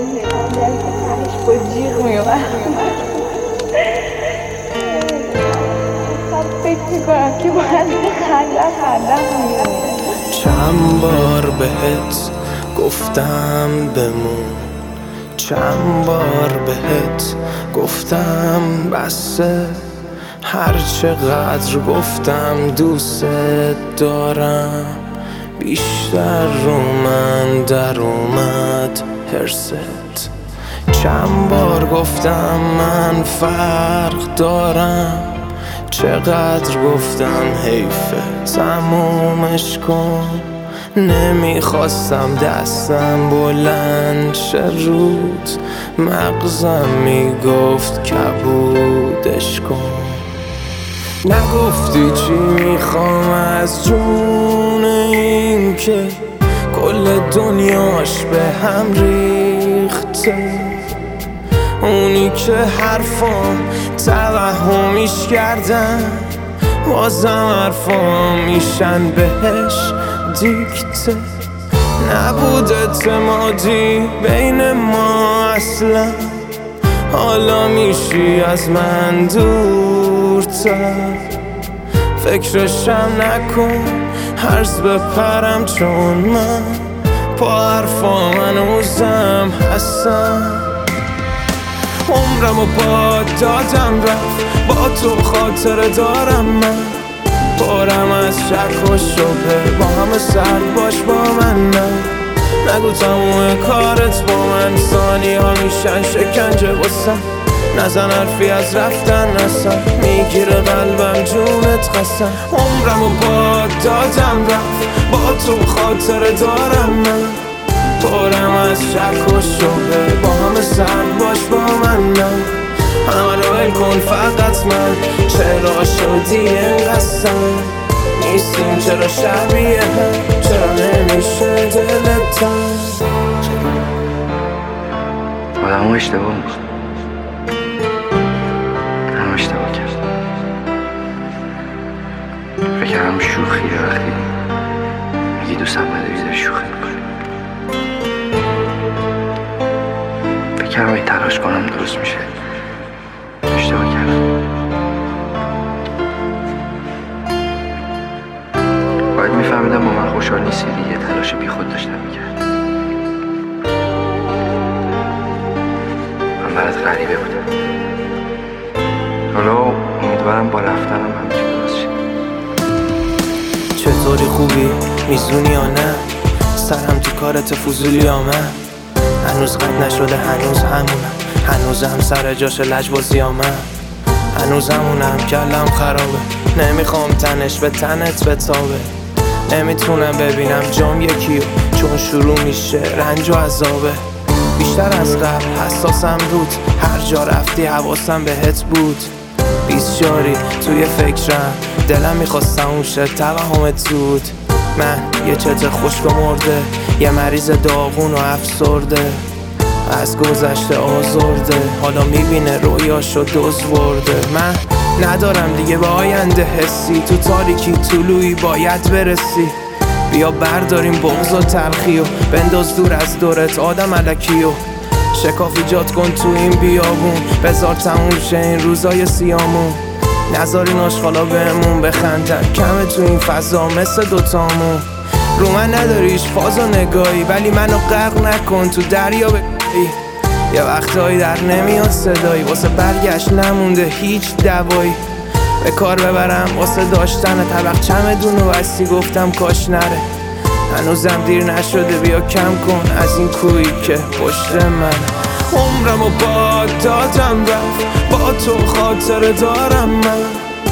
تهش با جیغ میومد. فکر میکنم که باید خندم میومد. چند بار بهت گفتم بمون، چند بار بهت گفتم بسه، هر چقدر گفتم دوست دارم بیشتر رو من در اومد هرست. چند بار گفتم من فرق دارم، چقدر گفتم حیفه تمومش کن. نمیخواستم دستم بلند شه رود، مغزم میگفت کبودش کن. نگفتی چی میخوام از جون این که کل دنیاش به هم ریخته، اونی که حرفام توهمیش کردن بازم حرفام میشن بهش دیکته. نبود اعتمادی بین ما اصلا، حالا میشی از من دورتر. فکرشم نکن هرز بپرم، چون من با حرفام هنوزم هستم. عمرمو با دادم رفت، با تو خاطره دارم من. بارم از شک و شبه، با همه سرد باش با من نه. نگو تموم کارت با من، ثانی ها میشن شکنجه واسم. نزن حرفی از رفتن نسم، میگیره قلبم جونت قسم. عمرمو با دادم رفت، با تو خاطره دارم من. بارم از شک و شبه، با همه سرد باش با من نه. همه رو ول کن فقط من، چرا شدی اینقدر نیستیم؟ چرا شبیه هم؟ چرا نمیشه دلت تنگ؟ آدم ها اشتباه میکن، همه اشتباه کرد. فکرم شوخیه وقتی میگی دوستم نداری شوخی میکنی. فکرم ای تلاش کنم درست میشه، اشتباه کردم. باید میفهمیدم با من خوشحال نیستی دیگه، تلاش بی خود داشتم میکرد. من برات غریبه بودم، حالا امیدوارم با رفتنم همه چی درست شه. چطوری خوبی؟ میزونی یا نه؟ سرم تو کارت فضولی یا من؟ هنوز قد نشده، هنوز همونم، هنوزم سر جاش لجبازی یا من؟ هنوز همونم، کلم خرابه، نمیخوام تنش به تنت بتابه. نمیتونم ببینم جام یکیو، چون شروع میشه رنج و عذابه. بیشتر از قبل حساسم رود، هر جا رفتی حواسم بهت بود. بیسیاری توی فکرم، دلم میخواست تموم شه توهمت زود. من یه چت خشک و مرده، یه مریض داغون و افسرده، از گذشته آزرده، حالا میبینه رویاشو دزورده. من ندارم دیگه به آینده حسی، تو تاریکی طلوعی باید برسی. بیا برداریم بغض و تلخی و بنداز دور از دورت آدم الکی و شکاف ایجاد کن تو این بیابون. بذار تموم شه این روزای سیامون، نذار این آشغالا بهمون بخندن، کمه تو این فضا مثل دوتامون. رو من نداریش فاز و نگاهی، ولی منو غرق نکن تو دریا بگی. یه وقتایی در نمیاد صدایی، واسه برگشت نمونده هیچ دوایی. به کار ببرم واسه داشتن طبق چمدون و بستی، گفتم کاش نره. هنوزم دیر نشده، بیا کم کن از این کویی که پشت من. عمرمو با دادم رفت، با تو خاطره دارم من.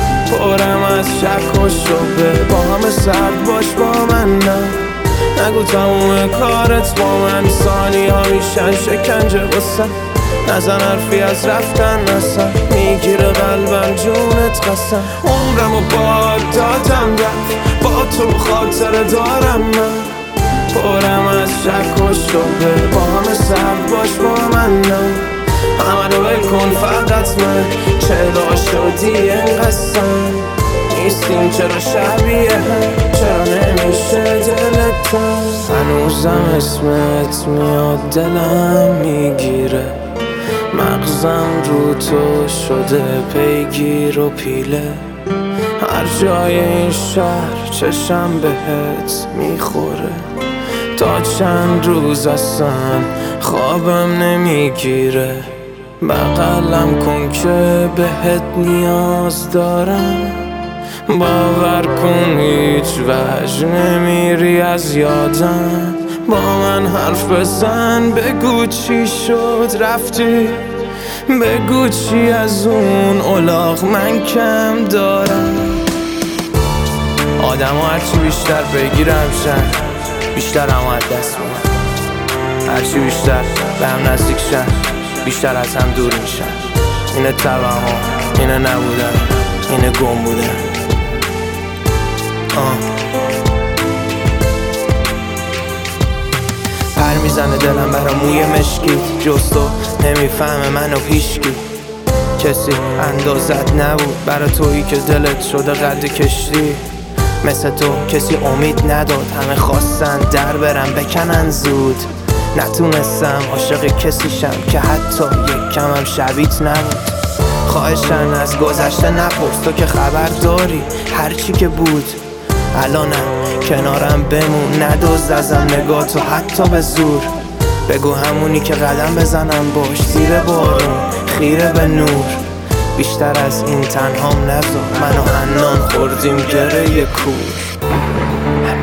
پرم از شک و شبه، با همه سرد باش با من نه. نگو تموم کارت با من، ثانی ها میشن شکنجه واسم. نزن حرفی از رفتن نسم، میگیره قلبم جونت قسم. عمرمو با دادم رفت، با تو خاطره دارم من. پرم از شک و شبه، با همه سرد باش با من نه. همه رو ول کن فقط من، چرا شدی اینقدر نیستیم؟ چرا شبیه هم؟ چرا نمیشه دلت یادتم هنوزم اسمت میاد دلم میگیره مغزم رو تو شده پیگیر و پیله هر جای این شهر چشم بهت میخوره تا چند روز اصلا خوابم نمیگیره بغلم کن که بهت نیاز دارم باور کن هیچ وجه نمیری از یادم با من حرف بزن بگو چی شد رفتی بگو چی از اون الاغ من کم دارم آدم ها هرچی بیشتر بگیرم شن بیشتر هم از دست میدن هرچی بیشتر به هم نزدیک شن بیشتر از هم دور میشن اینه توهم اینه نبودن اینه گم بودن پر میزنه دلم برا موی مشکیت جز تو نمیفهمه منو هیچکی کسی اندازت نبود برا تویی که دلت شده قد کشتی مثل تو کسی امید نداد همه خواستن در برن بکنن زود نتونستم عاشق کسی شم که حتی یک کمم شبیت نبود خواهشن از گذشته نپرس تو که خبر داری هرچی که بود الانم کنارم بمون ندزد ازم نگاه تو حتی به زور بگو همونی که قدم بزنم باش زیر بارون خیره به نور بیشتر از این تنهام نذار منو حنان خوردیم گره کور